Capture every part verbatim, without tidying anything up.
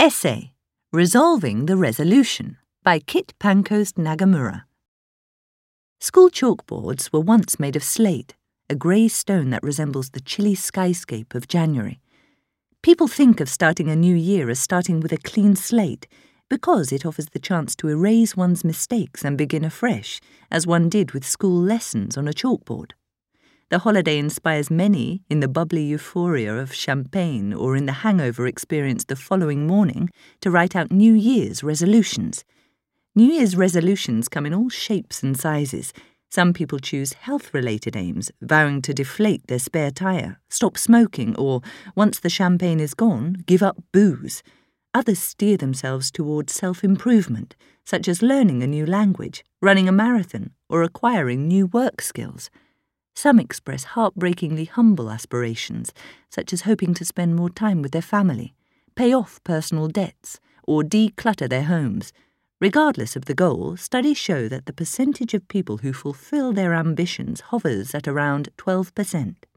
Essay, Resolving the Resolution by Kit Pancoast Nagamura. School chalkboards were once made of slate, a grey stone that resembles the chilly skyscape of January. People think of starting a new year as starting with a clean slate because it offers the chance to erase one's mistakes and begin afresh, as one did with school lessons on a chalkboard. The holiday inspires many in the bubbly euphoria of champagne or in the hangover experienced the following morning to write out New Year's resolutions. New Year's resolutions come in all shapes and sizes. Some people choose health-related aims, vowing to deflate their spare tyre, stop smoking, or, once the champagne is gone, give up booze. Others steer themselves towards self-improvement, such as learning a new language, running a marathon, or acquiring new work skills. Some express heartbreakingly humble aspirations, such as hoping to spend more time with their family, pay off personal debts, or declutter their homes. Regardless of the goal, studies show that the percentage of people who fulfill their ambitions hovers at around twelve percent.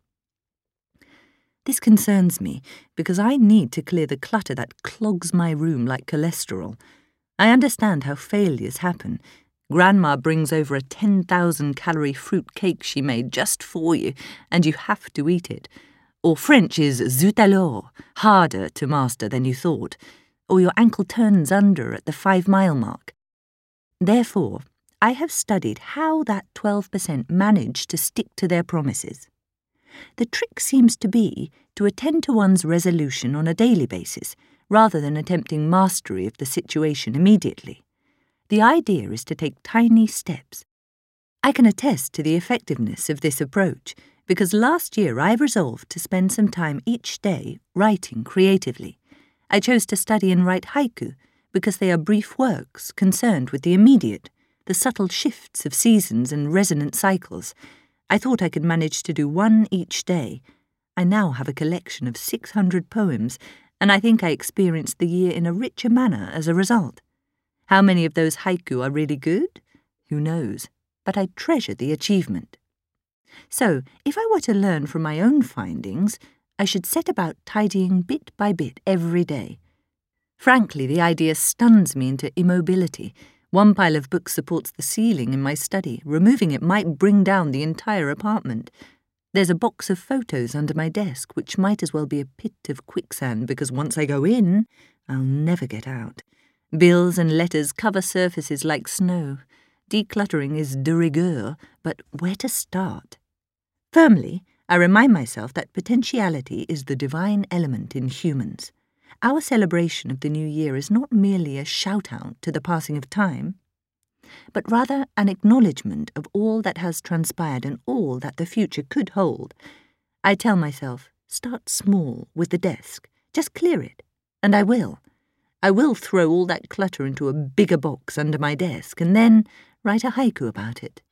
This concerns me because I need to clear the clutter that clogs my room like cholesterol. I understand how failures happen. Grandma brings over a ten thousand calorie fruit cake she made just for you, and you have to eat it. Or French is zut alors, harder to master than you thought. Or your ankle turns under at the five-mile mark. Therefore, I have studied how that twelve percent manage to stick to their promises. The trick seems to be to attend to one's resolution on a daily basis, rather than attempting mastery of the situation immediately. The idea is to take tiny steps. I can attest to the effectiveness of this approach because last year I resolved to spend some time each day writing creatively. I chose to study and write haiku because they are brief works concerned with the immediate, the subtle shifts of seasons and resonant cycles. I thought I could manage to do one each day. I now have a collection of six hundred poems, and I think I experienced the year in a richer manner as a result. How many of those haiku are really good? Who knows, but I treasure the achievement. So, if I were to learn from my own findings, I should set about tidying bit by bit every day. Frankly, the idea stuns me into immobility. One pile of books supports the ceiling in my study. Removing it might bring down the entire apartment. There's a box of photos under my desk, which might as well be a pit of quicksand because once I go in, I'll never get out. Bills and letters cover surfaces like snow. Decluttering is de rigueur, but where to start? Firmly, I remind myself that potentiality is the divine element in humans. Our celebration of the new year is not merely a shout-out to the passing of time, but rather an acknowledgement of all that has transpired and all that the future could hold. I tell myself, start small with the desk, just clear it, and I will. I will throw all that clutter into a bigger box under my desk and then write a haiku about it.